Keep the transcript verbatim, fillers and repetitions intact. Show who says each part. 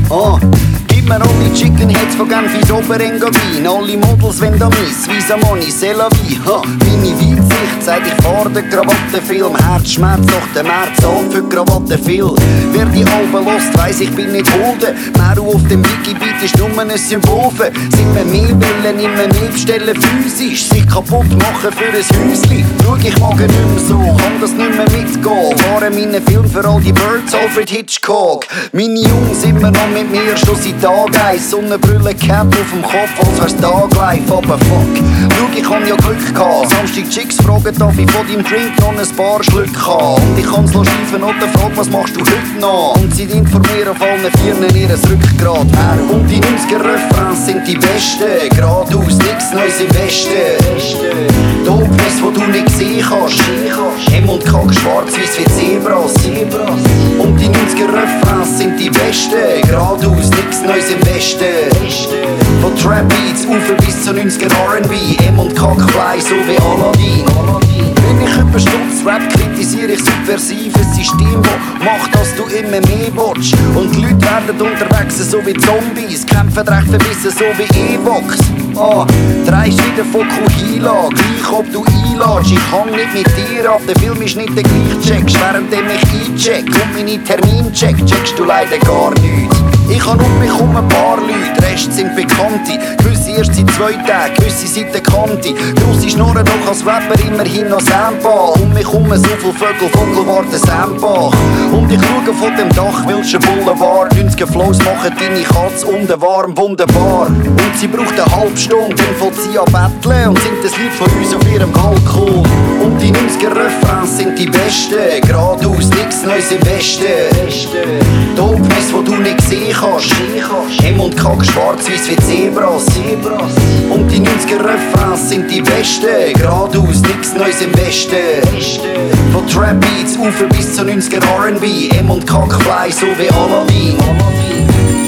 Speaker 1: Oh, gib mir alle Chicken Heads von Genf ins Oberengadin. Alle Models wenn da miss, Visa Money, c'est la vie. Ha, meine Weitsicht sagt, ich fahr den Krawattenfilm. Herzschmerz, doch der März an für Krawattenfilm. Wer die Alben lost, weiss, ich bin nicht holden. Meru auf dem Wikibeat ist nur ein Symbol. Sind wir mehr wollen, immer mehr bestellen physisch. Sich kaputt machen für ein Häuschen. Schau, ich mag nicht mehr so, kann das nicht mehr mitgehen. Fahren meinen Film für all die Birds, Alfred Hitchcock. Meine Jungs immer noch mit mir, schon seit Tag eins. Sonnenbrille, Cap auf dem Kopf, als wär's Tag live, aber fuck. Schau, ich hab ja Glück gehabt. Samstag Chicks fragen, darf ich von deinem Drink noch ein paar Schlücke haben. Und ich kann's schleifen oder frag, was machst du heute noch? Und sie informieren auf allen Vieren ihres Rückgrat. Er und die neunziger Refrains sind die besten. Geradeaus, nix Neues im Westen. Dopnis, wo du nicht sehen kannst. M und K schwarz-weiß wie Zebras. Und die neunziger Refrains sind die besten. Geradeaus, nix Neues im Westen. Von Trap Beats ufer bis zu neunziger R and B. M und K Fly, so wie Aladdin. Wenn ich über Stutz Rap kritisiere ich subversives System, das macht, dass du immer mehr willst. Und die Leute werden unterwegs so wie Zombies, kämpfen recht verbissen so wie Evox. Ah, dreist wieder von Kuhila, gleich ob du einladest. Ich hang nicht mit dir ab, der Film ist nicht der gleiche. Checkst, während ich eincheck und meine Termin check, checkst du leider gar nichts. Ich habe um mich um ein paar Leute, Rest sind Bekannte. Gewisse erst seit zwei Tagen, gewisse seit der Kante. Grosse Schnurren doch als Rapper immerhin noch Sampa. Um mich um so viel Vögel, Vogelwarte Sambach. Und ich schaue von dem Dach, Wilscher Boulevard. neunziger Flows machen deine Katze unten warm, wunderbar. Und sie braucht eine halbe Stunde, dann fällt sie an Betteln und singt das Lied von uns auf ihrem Balkon. Und die neunziger Refrains sind die besten, geradeaus, nix Neues im Westen. Dopnis, wo du nicht sehen kannst. M und K schwarz-weiß wie Zebras. Und die neunziger Refrains sind die besten, geradeaus, nix Neues im Westen. Von Trap Beats ufer bis zu neunziger R and B. M und K Fly, so wie Aladdin.